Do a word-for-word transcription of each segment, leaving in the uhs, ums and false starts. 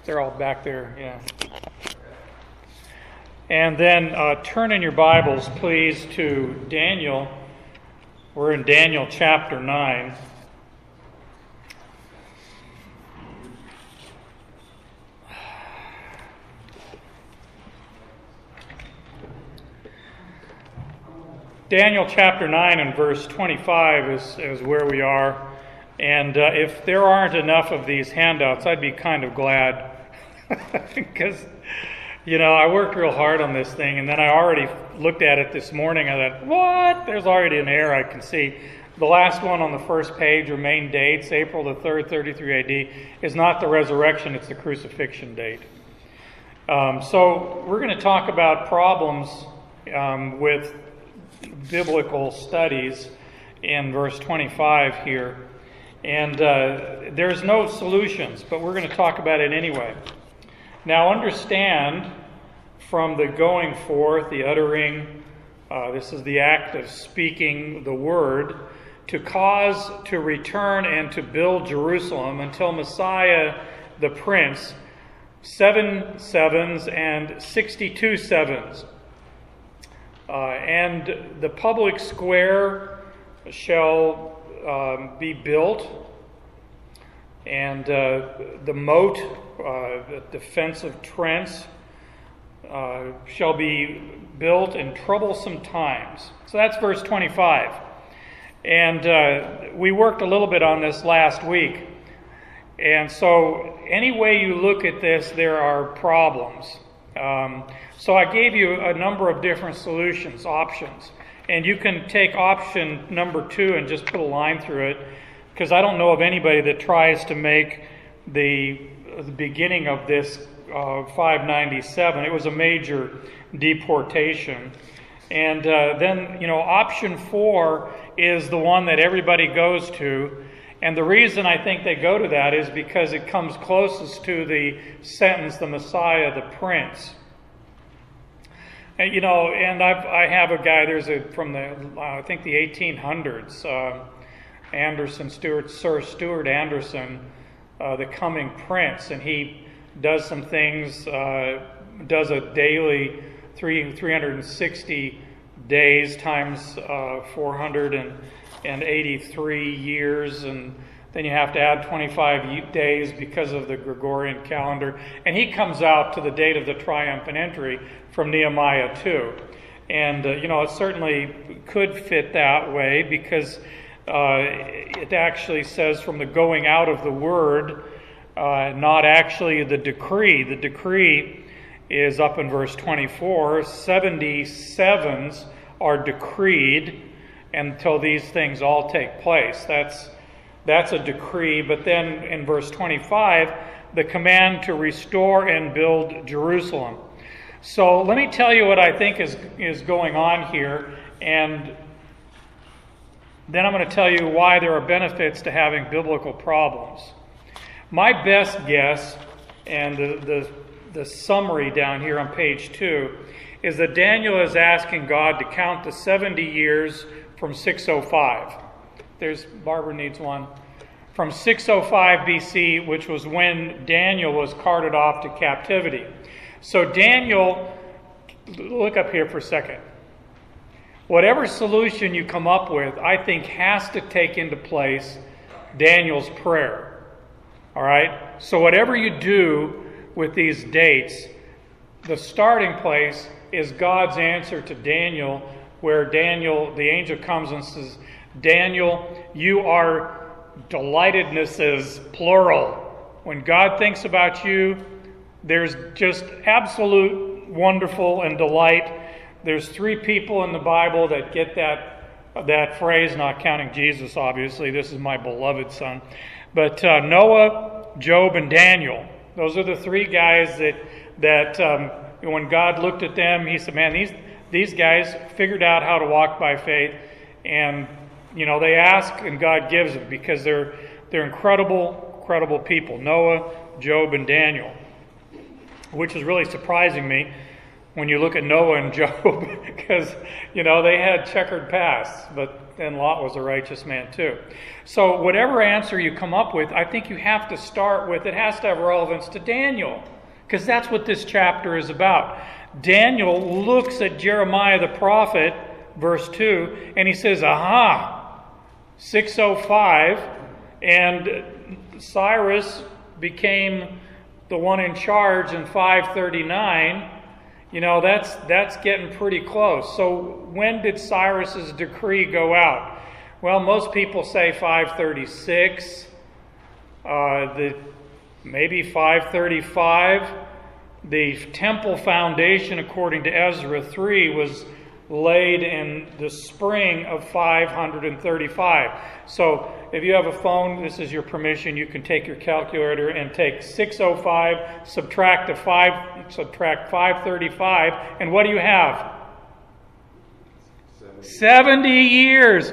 They're all back there, yeah. And then uh, turn in your Bibles, please, to Daniel. We're in Daniel chapter nine. Daniel chapter nine and verse twenty-five is, is where we are. And uh, if there aren't enough of these handouts, I'd be kind of glad. Because, you know, I worked real hard on this thing, and then I already looked at it this morning. I thought, what? There's already an error I can see. The last one on the first page, or main dates, April the third, thirty-three A D, is not the resurrection, it's the crucifixion date. Um, so we're going to talk about problems um, with biblical studies in verse twenty-five here. And uh, there's no solutions, but we're going to talk about it anyway. Now understand, from the going forth, the uttering, uh, this is the act of speaking the word, to cause to return and to build Jerusalem until Messiah the Prince, seven sevens and sixty-two sevens. Uh, and the public square shall um, be built, and uh, the moat, uh, the defensive trench, uh, shall be built in troublesome times. So that's verse twenty-five. And uh, we worked a little bit on this last week. And so any way you look at this, there are problems. Um, so I gave you a number of different solutions, options. And you can take option number two and just put a line through it, because I don't know of anybody that tries to make the, the beginning of this uh, five ninety-seven. It was a major deportation. And uh, then, you know, option four is the one that everybody goes to. And the reason I think they go to that is because it comes closest to the sentence, the Messiah, the Prince. And, you know, and I've, I have a guy, there's a, from the, uh, I think the eighteen hundreds, uh, Anderson, Stuart, Sir Stuart Anderson, uh, the coming Prince, and he does some things, uh, does a daily three, three hundred sixty days times uh, four hundred eighty-three years, and then you have to add twenty-five days because of the Gregorian calendar. And he comes out to the date of the triumphant entry from Nehemiah two. And, uh, you know, it certainly could fit that way, because uh, it actually says from the going out of the word, uh, not actually the decree. The decree is up in verse twenty-four. seventy-sevens are decreed until these things all take place. That's that's a decree. But then in verse twenty-five, the command to restore and build Jerusalem. So let me tell you what I think is, is going on here, and then I'm going to tell you why there are benefits to having biblical problems. My best guess, and the, the, the summary down here on page two, is that Daniel is asking God to count the seventy years from six oh five. There's, Barbara needs one. From six oh five B C, which was when Daniel was carted off to captivity. So Daniel, look up here for a second. Whatever solution you come up with, I think has to take into place Daniel's prayer. All right? So whatever you do with these dates, the starting place is God's answer to Daniel, where Daniel, the angel comes and says, Daniel, you are delightednesses, plural. When God thinks about you, there's just absolute wonderful and delight. There's three people in the Bible that get that that phrase, not counting Jesus, obviously. This is my beloved son. But uh, Noah, Job, and Daniel. Those are the three guys that, that um, when God looked at them, he said, man, these these guys figured out how to walk by faith. And, you know, they ask and God gives it, because they're, they're incredible, incredible people. Noah, Job, and Daniel. Which is really surprising me, when you look at Noah and Job, because, you know, they had checkered pasts, but then Lot was a righteous man too. So whatever answer you come up with, I think you have to start with, it has to have relevance to Daniel, because that's what this chapter is about. Daniel looks at Jeremiah the prophet, verse two, and he says, aha, six oh five, and Cyrus became the one in charge in five thirty-nine. You know, that's that's getting pretty close. So when did Cyrus's decree go out? Well, most people say five thirty-six, uh, the maybe five thirty-five. The temple foundation, according to Ezra three, was laid in the spring of five thirty-five. So if you have a phone, this is your permission. You can take your calculator and take six oh five, subtract the five, subtract five thirty-five, and what do you have? seventy, seventy years.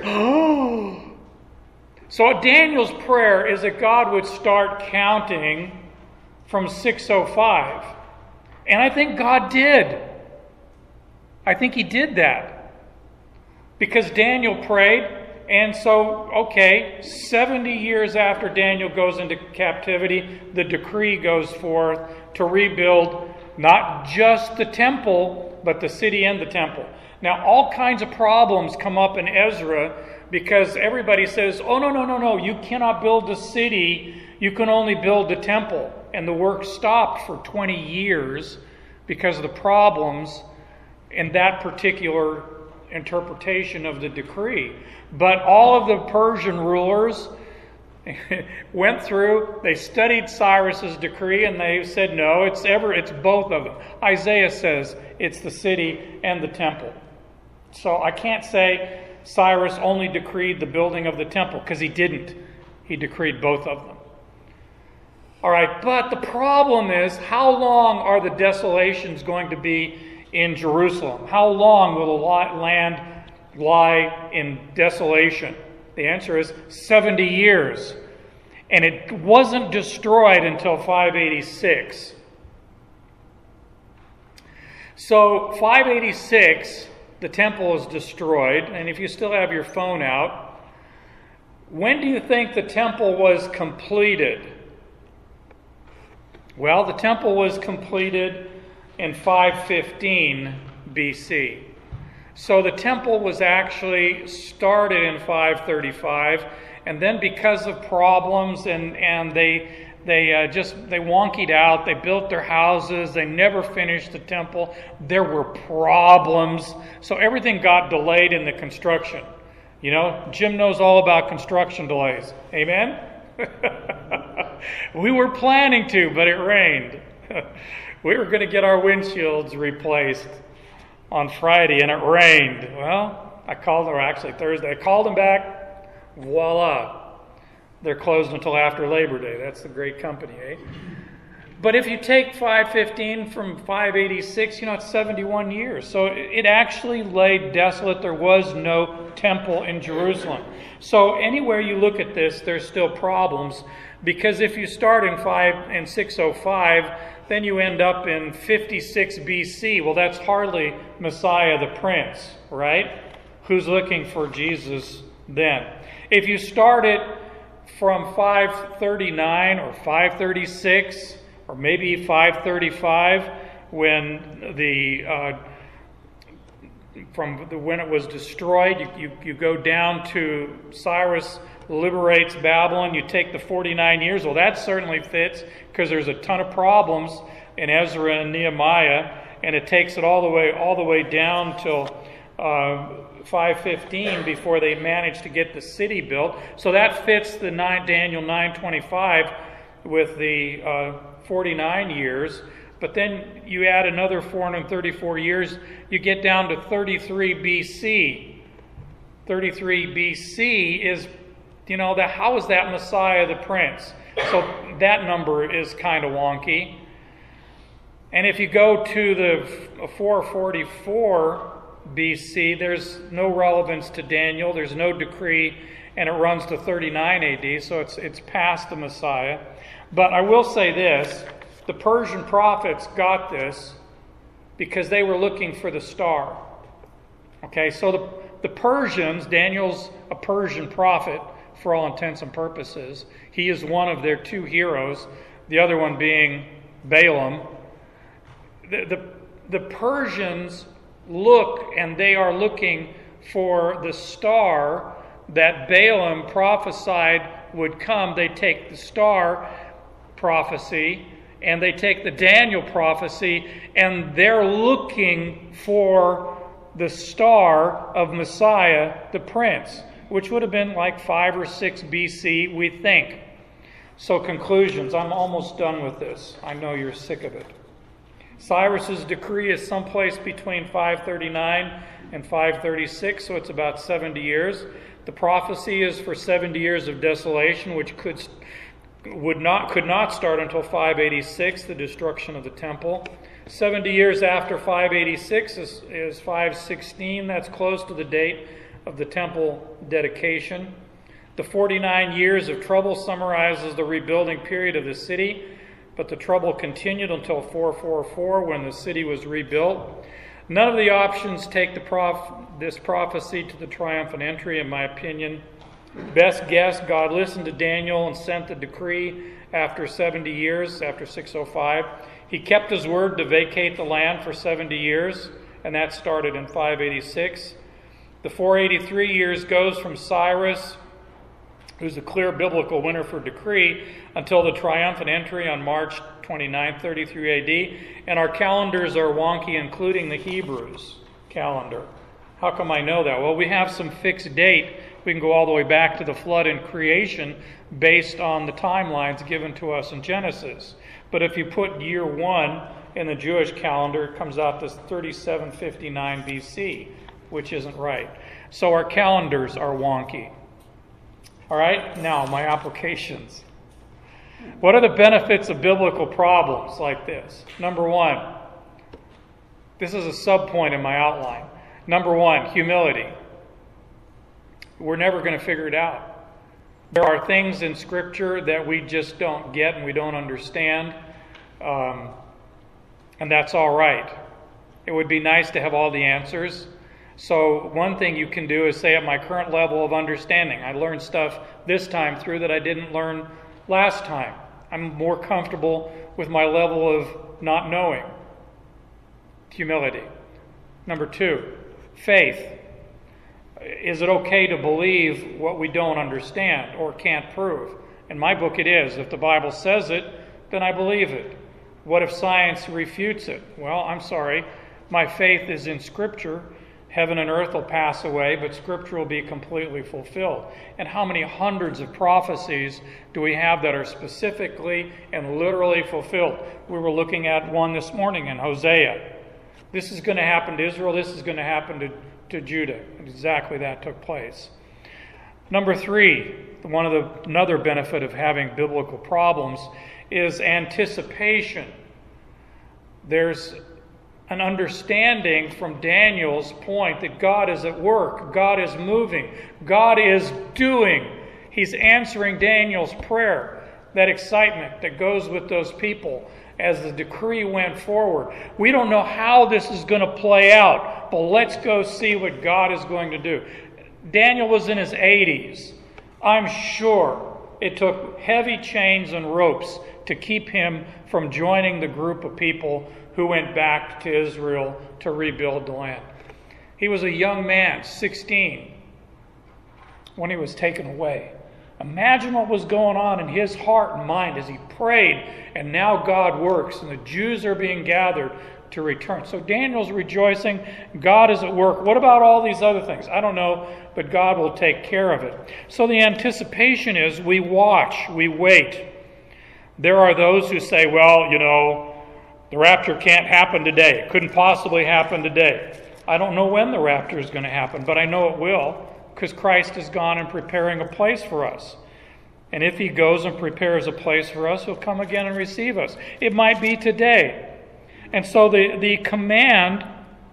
So Daniel's prayer is that God would start counting from six oh five. And I think God did. I think he did that. Because Daniel prayed, and so, okay, seventy years after Daniel goes into captivity, the decree goes forth to rebuild not just the temple, but the city and the temple. Now, all kinds of problems come up in Ezra because everybody says, oh, no, no, no, no, you cannot build the city, you can only build the temple. And the work stopped for twenty years because of the problems in that particular interpretation of the decree. But all of the Persian rulers went through, they studied Cyrus's decree, and they said, no, it's ever, it's both of them. Isaiah says it's the city and the temple. So I can't say Cyrus only decreed the building of the temple, because he didn't. He decreed both of them. All right, but the problem is, how long are the desolations going to be in Jerusalem? How long will the land lie in desolation? The answer is seventy years. And it wasn't destroyed until five eighty-six. So five eighty-six, the temple is destroyed. And if you still have your phone out, when do you think the temple was completed? Well, the temple was completed in five fifteen B C. So the temple was actually started in five thirty-five, and then because of problems and, and they they uh, just they wonkied out, they built their houses, they never finished the temple, there were problems, so everything got delayed in the construction. You know, Jim knows all about construction delays. Amen? We were planning to, but it rained. We were going to get our windshields replaced on Friday, and it rained. Well, I called them, or actually Thursday. I called them back. Voila. They're closed until after Labor Day. That's the great company, eh? But if you take five fifteen from five eighty-six, you know, it's seventy-one years. So it actually lay desolate. There was no temple in Jerusalem. So anywhere you look at this, there's still problems. Because if you start in five and six oh five, then you end up in fifty-six B C. Well, that's hardly Messiah the Prince, right? Who's looking for Jesus then? If you start it from five thirty-nine or five thirty-six, or maybe five thirty-five, when the uh, from the, when it was destroyed, you, you, you go down to Cyrus liberates Babylon, you take the forty-nine years. Well, that certainly fits, because there's a ton of problems in Ezra and Nehemiah, and it takes it all the way all the way down till uh, five fifteen before they manage to get the city built. So that fits the nine, Daniel nine twenty-five with the uh, forty-nine years. But then you add another four hundred thirty-four years, you get down to thirty-three B C. thirty-three B C is, you know, the, how is that Messiah the Prince? So that number is kind of wonky. And if you go to the four forty-four B C, there's no relevance to Daniel, there's no decree, and it runs to thirty-nine A D, so it's it's past the Messiah. But I will say this, the Persian prophets got this, because they were looking for the star. Okay, so the, the Persians, Daniel's a Persian prophet for all intents and purposes. He is one of their two heroes, the other one being Balaam. The, the, the Persians look, and they are looking for the star that Balaam prophesied would come. They take the star prophecy and they take the Daniel prophecy, and they're looking for the star of Messiah, the Prince, which would have been like five or six B C, we think. So conclusions. I'm almost done with this. I know you're sick of it. Cyrus's decree is someplace between five thirty-nine and five thirty-six, so it's about seventy years. The prophecy is for seventy years of desolation, which could would not could not start until five eighty-six, the destruction of the temple. seventy years after five eighty-six is, is five sixteen. That's close to the date of the temple dedication. The forty-nine years of trouble summarizes the rebuilding period of the city, but the trouble continued until four forty-four, when the city was rebuilt. None of the options take the prof- this prophecy to the triumphant entry, in my opinion. Best guess, God listened to Daniel and sent the decree after seventy years, after six oh five. He kept his word to vacate the land for seventy years, and that started in five eighty-six. The four eighty-three years goes from Cyrus, who's a clear biblical winner for decree, until the triumphant entry on March twenty-ninth, thirty-three A D. And our calendars are wonky, including the Hebrews calendar. How come I know that? Well, we have some fixed date. We can go all the way back to the flood and creation based on the timelines given to us in Genesis. But if you put year one in the Jewish calendar, it comes out to thirty-seven fifty-nine B C, which isn't right. So our calendars are wonky. All right, now my applications. What are the benefits of biblical problems like this? Number one, this is a sub-point in my outline. Number one, humility. We're never going to figure it out. There are things in Scripture that we just don't get and we don't understand, um, and that's all right. It would be nice to have all the answers. So one thing you can do is say, at my current level of understanding, I learned stuff this time through that I didn't learn last time. I'm more comfortable with my level of not knowing. Humility. Number two, faith. Is it okay to believe what we don't understand or can't prove? In my book it is. If the Bible says it, then I believe it. What if science refutes it? Well, I'm sorry. My faith is in Scripture. Heaven and earth will pass away, but Scripture will be completely fulfilled. And how many hundreds of prophecies do we have that are specifically and literally fulfilled? We were looking at one this morning in Hosea. This is going to happen to Israel. This is going to happen to, to Judah. And exactly that took place. Number three, one of the another benefit of having biblical problems is anticipation. There's an understanding from Daniel's point that God is at work, God is moving, God is doing. He's answering Daniel's prayer. That excitement that goes with those people as the decree went forward. We don't know how this is going to play out, but let's go see what God is going to do. Daniel was in his eighties. I'm sure it took heavy chains and ropes to keep him from joining the group of people who went back to Israel to rebuild the land. He was a young man, sixteen, when he was taken away. Imagine what was going on in his heart and mind as he prayed, and now God works, and the Jews are being gathered to return. So Daniel's rejoicing. God is at work. What about all these other things? I don't know, but God will take care of it. So the anticipation is we watch, we wait. There are those who say, well, you know, the rapture can't happen today. It couldn't possibly happen today. I don't know when the rapture is going to happen, but I know it will, because Christ has gone and preparing a place for us. And if he goes and prepares a place for us, he'll come again and receive us. It might be today. And so the, the command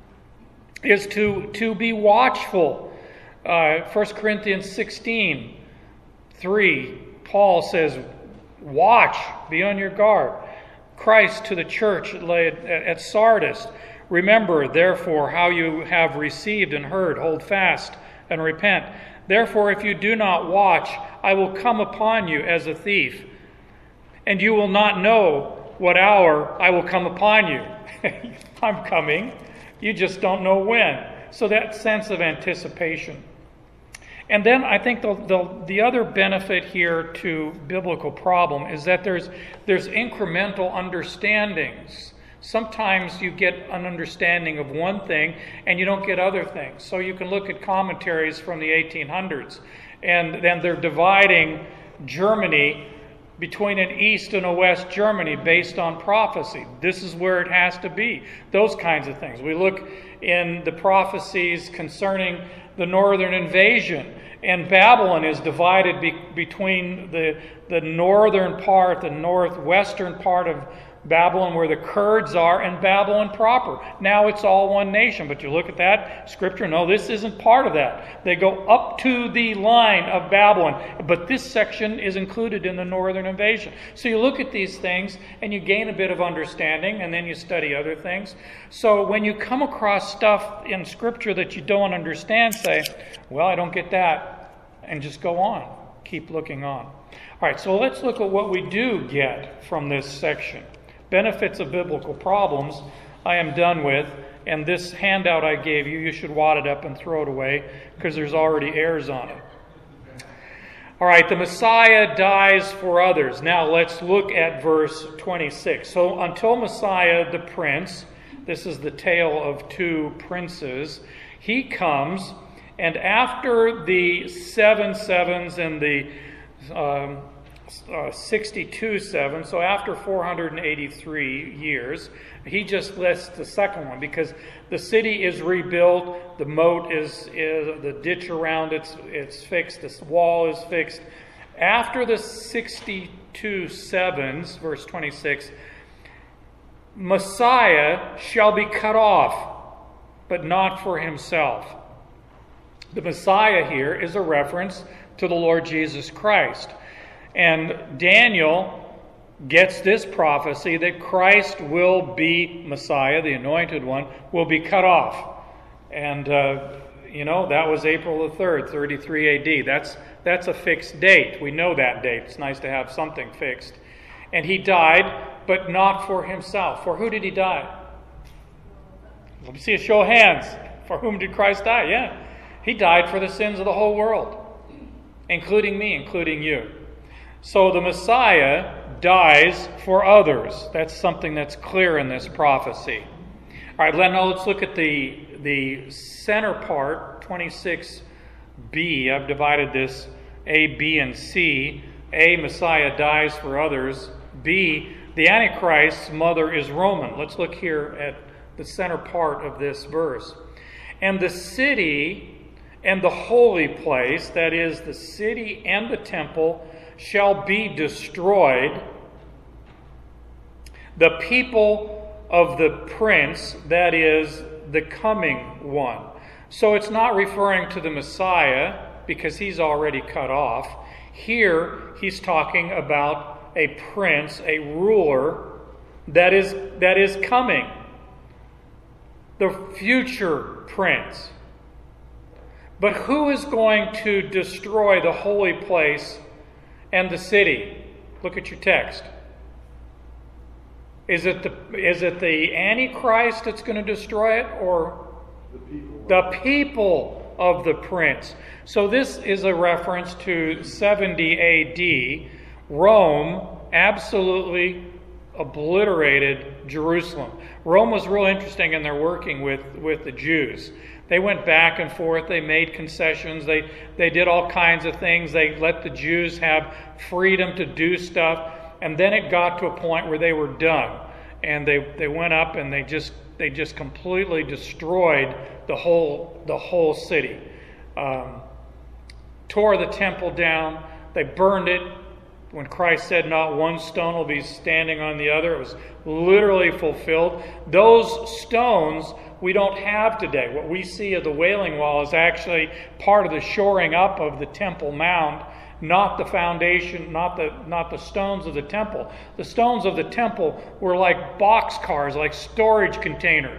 is to, to be watchful. Uh, First Corinthians sixteen, three, Paul says, watch, be on your guard. Christ to the church at Sardis Remember, therefore, how you have received and heard, hold fast and repent. Therefore, if you do not watch, I will come upon you as a thief, and you will not know what hour I will come upon you. I'm coming. You just don't know when. So that sense of anticipation. And then I think the, the, the other benefit here to biblical problem is that there's, there's incremental understandings. Sometimes you get an understanding of one thing and you don't get other things. So you can look at commentaries from the eighteen hundreds, and then they're dividing Germany between an East and a West Germany based on prophecy. This is where it has to be. Those kinds of things. We look in the prophecies concerning the northern invasion, and Babylon is divided be- between the, the northern part, the northwestern part of Babylon where the Kurds are, and Babylon proper. Now it's all one nation. But you look at that scripture, no, this isn't part of that. They go up to the line of Babylon, but this section is included in the northern invasion. So you look at these things and you gain a bit of understanding, and then you study other things. So when you come across stuff in scripture that you don't understand, say, well, I don't get that, and just go on. Keep looking on. All right, so let's look at what we do get from this section. Benefits of biblical problems, I am done with. And this handout I gave you, you should wad it up and throw it away because there's already errors on it. All right, the Messiah dies for others. Now let's look at verse twenty-six. So until Messiah, the prince, this is the tale of two princes, he comes, and after the seven sevens and the um, Uh, sixty-two seven, so after four hundred eighty-three years, he just lists the second one because the city is rebuilt, the moat is, is the ditch around it's it's fixed, this wall is fixed. After the sixty-two sevens, verse twenty-six, Messiah shall be cut off, but not for himself. The Messiah here is a reference to the Lord Jesus Christ. And Daniel gets this prophecy that Christ will be Messiah, the anointed one, will be cut off. And, uh, you know, that was April the third, thirty-three A D. That's, that's a fixed date. We know that date. It's nice to have something fixed. And he died, but not for himself. For who did he die? Let me see a show of hands. For whom did Christ die? Yeah. He died for the sins of the whole world, including me, including you. So the Messiah dies for others. That's something that's clear in this prophecy. All right, now let's look at the, the center part, twenty-six B. I've divided this A, B, and C. A, Messiah dies for others. B, the Antichrist's mother is Roman. Let's look here at the center part of this verse. And the city and the holy place, that is, the city and the temple, shall be destroyed. The people of the prince, that is, the coming one. So it's not referring to the Messiah because he's already cut off. Here he's talking about a prince, a ruler that is, that is coming. The future prince. But who is going to destroy the holy place and the city? Look at your text. Is it the is it the Antichrist that's going to destroy it, or the people, the people of the prince? So this is a reference to seventy A D. Rome absolutely obliterated Jerusalem. Rome was real interesting in their working with, with the Jews. They went back and forth. They made concessions. They they did all kinds of things. They let the Jews have freedom to do stuff. And then it got to a point where they were done. And they, they went up and they just they just completely destroyed the whole the whole city. Um, tore the temple down. They burned it. When Christ said not one stone will be standing on the other, it was literally fulfilled. Those stones we don't have today. What we see of the Wailing Wall is actually part of the shoring up of the Temple Mount, not the foundation, not the not the stones of the temple. The stones of the temple were like boxcars, like storage containers.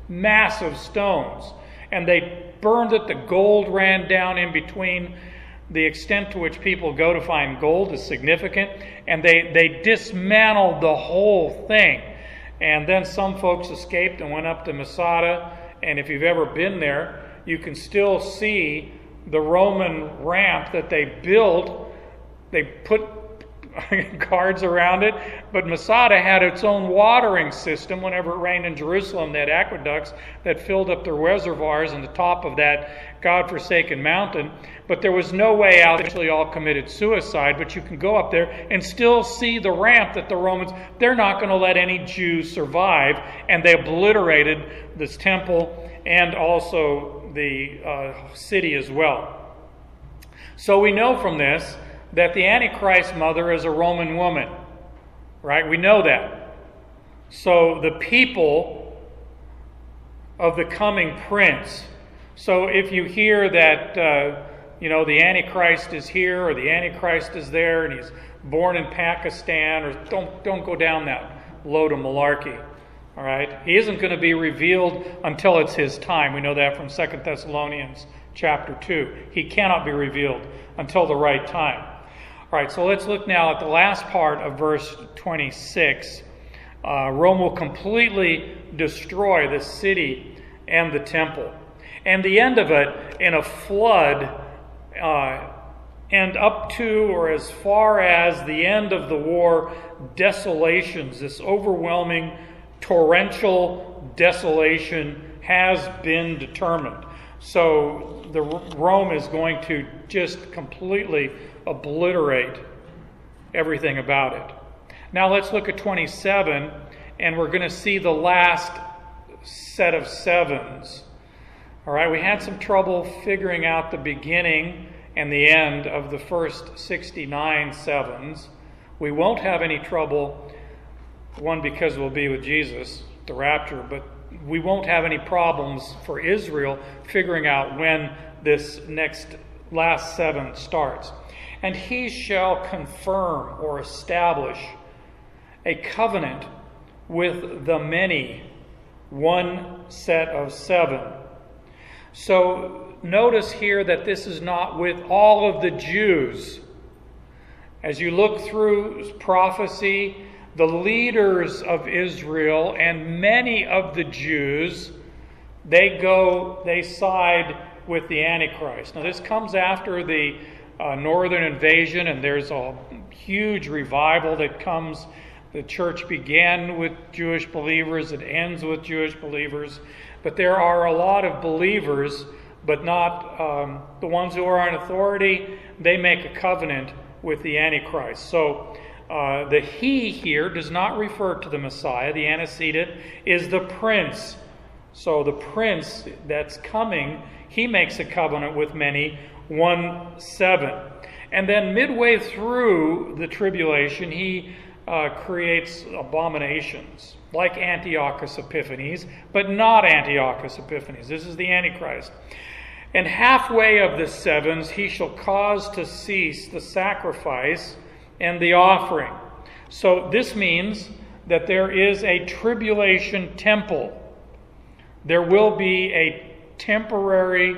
massive stones. And they burned it. The gold ran down in between. The extent to which people go to find gold is significant. And they, they dismantled the whole thing. And then some folks escaped and went up to Masada. And if you've ever been there, you can still see the Roman ramp that they built. They put guards around it, but Masada had its own watering system. Whenever it rained in Jerusalem, they had aqueducts that filled up their reservoirs on the top of that godforsaken mountain. But there was no way out. They actually all committed suicide, but you can go up there and still see the ramp that the Romans, they're not going to let any Jews survive, and they obliterated this temple and also the uh, city as well. So we know from this that the Antichrist mother is a Roman woman, right? We know that. So the people of the coming prince. So if you hear that, uh, you know, the Antichrist is here or the Antichrist is there and he's born in Pakistan, or don't don't go down that load of malarkey. All right, he isn't going to be revealed until it's his time. We know that from Second Thessalonians chapter two. He cannot be revealed until the right time. All right, so let's look now at the last part of verse twenty-six. Uh, Rome will completely destroy the city and the temple. And the end of it in a flood, uh, and up to or as far as the end of the war, desolations, this overwhelming torrential desolation has been determined. So the Rome is going to just completely obliterate everything about it. Now let's look at twenty-seven, and we're going to see the last set of sevens. All right, we had some trouble figuring out the beginning and the end of the first sixty-nine sevens. We won't have any trouble, one, because we'll be with Jesus, the rapture, but we won't have any problems for Israel figuring out when this next last seven starts. And he shall confirm or establish a covenant with the many, one set of seven. So notice here that this is not with all of the Jews. As you look through prophecy, the leaders of Israel and many of the Jews, they go, they side with the Antichrist. Now this comes after the uh, northern invasion, and there's a huge revival that comes. The church began with Jewish believers, it ends with Jewish believers, but there are a lot of believers, but not um, the ones who are in authority. They make a covenant with the Antichrist. So uh, the he here does not refer to the Messiah. The antecedent is the prince. So the prince that's coming, he makes a covenant with many, one seven. And then midway through the tribulation, he uh, creates abominations, like Antiochus Epiphanes, but not Antiochus Epiphanes. This is the Antichrist. And halfway of the sevens, he shall cause to cease the sacrifice and the offering. So this means that there is a tribulation temple. There will be a temporary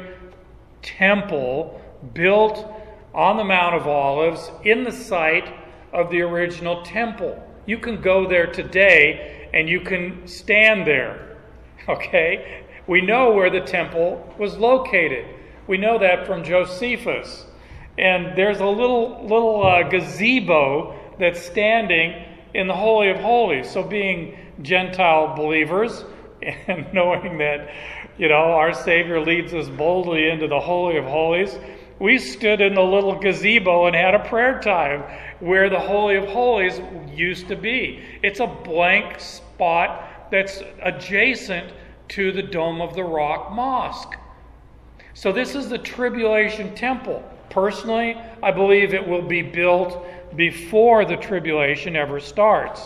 temple built on the Mount of Olives in the site of the original temple. You can go there today and you can stand there. Okay? We know where the temple was located. We know that from Josephus. And there's a little little uh, gazebo that's standing in the Holy of Holies. So being Gentile believers and knowing that, you know, our Savior leads us boldly into the Holy of Holies, we stood in the little gazebo and had a prayer time where the Holy of Holies used to be. It's a blank spot that's adjacent to the Dome of the Rock Mosque. So this is the tribulation temple. Personally, I believe it will be built before the tribulation ever starts.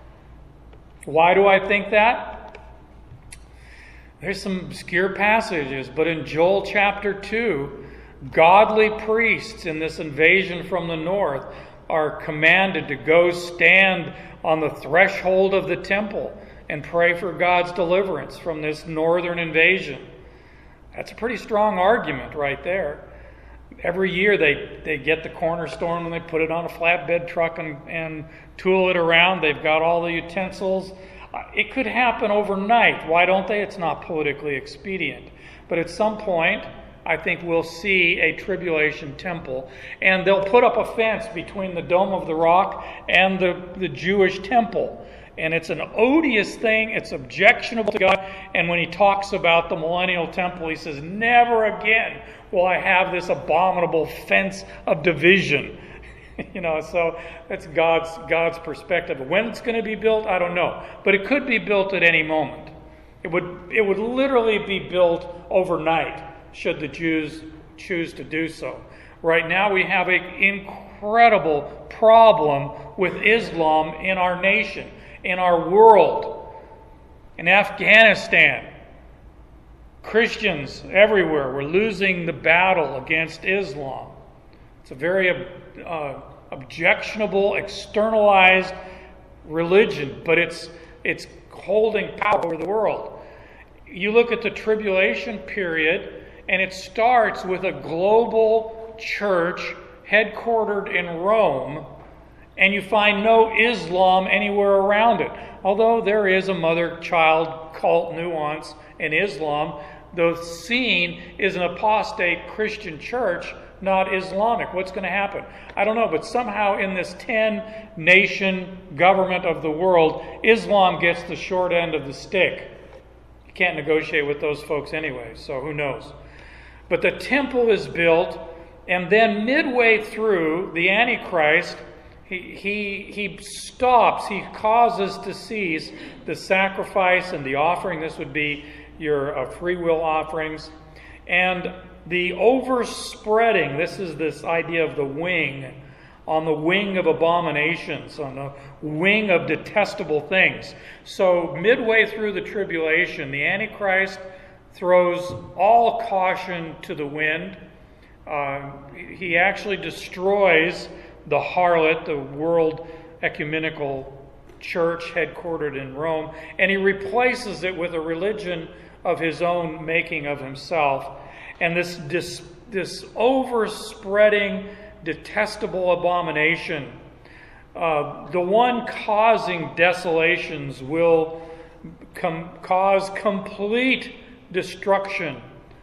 Why do I think that? There's some obscure passages, but in Joel chapter two, godly priests in this invasion from the north are commanded to go stand on the threshold of the temple and pray for God's deliverance from this northern invasion. That's a pretty strong argument right there. Every year they, they get the cornerstone and they put it on a flatbed truck and, and tool it around. They've got all the utensils. It could happen overnight. Why don't they? It's not politically expedient. But at some point, I think we'll see a tribulation temple. And they'll put up a fence between the Dome of the Rock and the, the Jewish temple. And it's an odious thing. It's objectionable to God. And when he talks about the millennial temple, he says, never again will I have this abominable fence of division. You know, so that's God's God's perspective. When it's going to be built, I don't know. But it could be built at any moment. It would it would literally be built overnight, should the Jews choose to do so. Right now we have an incredible problem with Islam in our nation, in our world, in Afghanistan. Christians everywhere, we're losing the battle against Islam. It's a very uh, objectionable, externalized religion, but it's it's holding power over the world. You look at the tribulation period, and it starts with a global church headquartered in Rome, and you find no Islam anywhere around it. Although there is a mother-child cult nuance in Islam, the scene is an apostate Christian church, not Islamic. What's going to happen? I don't know, but somehow in this ten-nation government of the world, Islam gets the short end of the stick. You can't negotiate with those folks anyway, so who knows? But the temple is built, and then midway through, the Antichrist, he, he, he stops, he causes to cease the sacrifice and the offering. This would be your uh, free will offerings. And the overspreading, this is this idea of the wing, on the wing of abominations, on the wing of detestable things. So midway through the tribulation, the Antichrist throws all caution to the wind. Uh, he actually destroys the harlot, the world ecumenical church headquartered in Rome, and he replaces it with a religion of his own making of himself. And this, this, this overspreading, detestable abomination, uh, the one causing desolations will com- cause complete destruction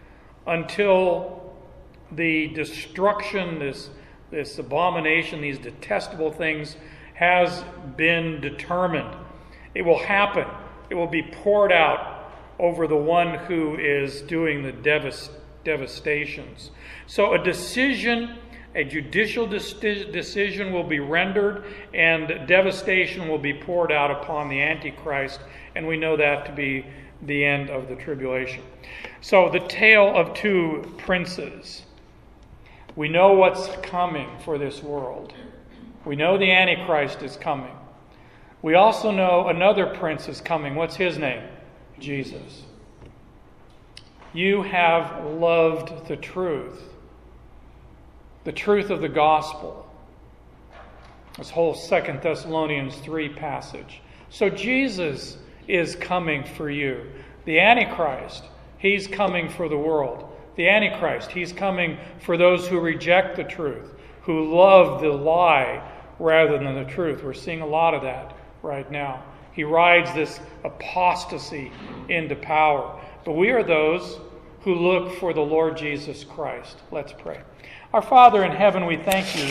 until the destruction, this, this abomination, these detestable things has been determined. It will happen. It will be poured out over the one who is doing the devast- devastations. So a decision, a judicial de- decision will be rendered, and devastation will be poured out upon the Antichrist, and we know that to be the end of the tribulation. So the tale of two princes. We know what's coming for this world. We know the Antichrist is coming. We also know another prince is coming. What's his name? Jesus. You have loved the truth. The truth of the gospel. This whole Second Thessalonians three passage. So Jesus is coming for you. The Antichrist, he's coming for the world. The Antichrist, he's coming for those who reject the truth, who love the lie rather than the truth. We're seeing a lot of that right now. He rides this apostasy into power. But we are those who look for the Lord Jesus Christ. Let's pray. Our Father in heaven, we thank you